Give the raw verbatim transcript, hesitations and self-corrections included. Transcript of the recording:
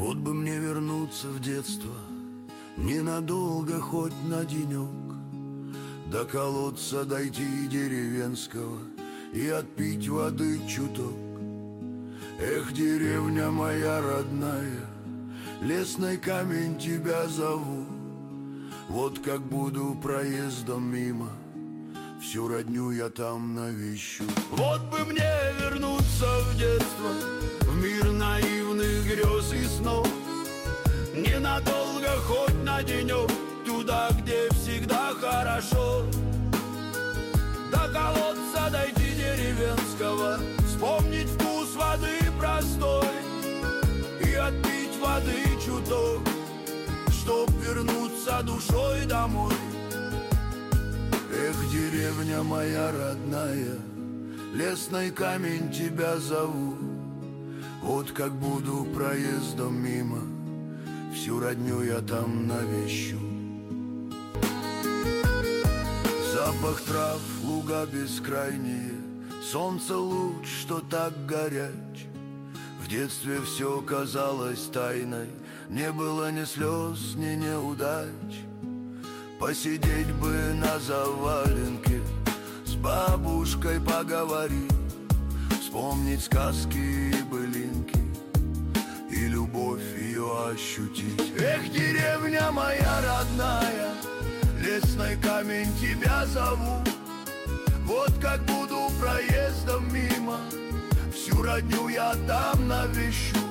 Вот бы мне вернуться в детство, ненадолго, хоть на денек, до колодца дойти деревенского и отпить воды чуток. Эх, деревня моя родная, лесной камень тебя зову. Вот как буду проездом мимо, всю родню я там навещу. Вот бы мне вернуться в детство, в мир наивных грез и снов, ненадолго, хоть на денек, туда, где всегда хорошо. До колодца дойти деревенского, вспомнить вкус воды простой и отпить воды чуток, чтоб вернуться душой домой. Эх, деревня моя родная, лесной камень тебя зову. Вот как буду проездом мимо, всю родню я там навещу. Запах трав, луга бескрайние, солнце луч, что так горяч. В детстве все казалось тайной, не было ни слез, ни неудач. Посидеть бы на заваленке, с бабушкой поговорить, вспомнить сказки и былинки, и любовь ее ощутить. Эх, деревня моя родная, лесной камень тебя зову. Вот как буду проездом мимо, всю родню я там навещу.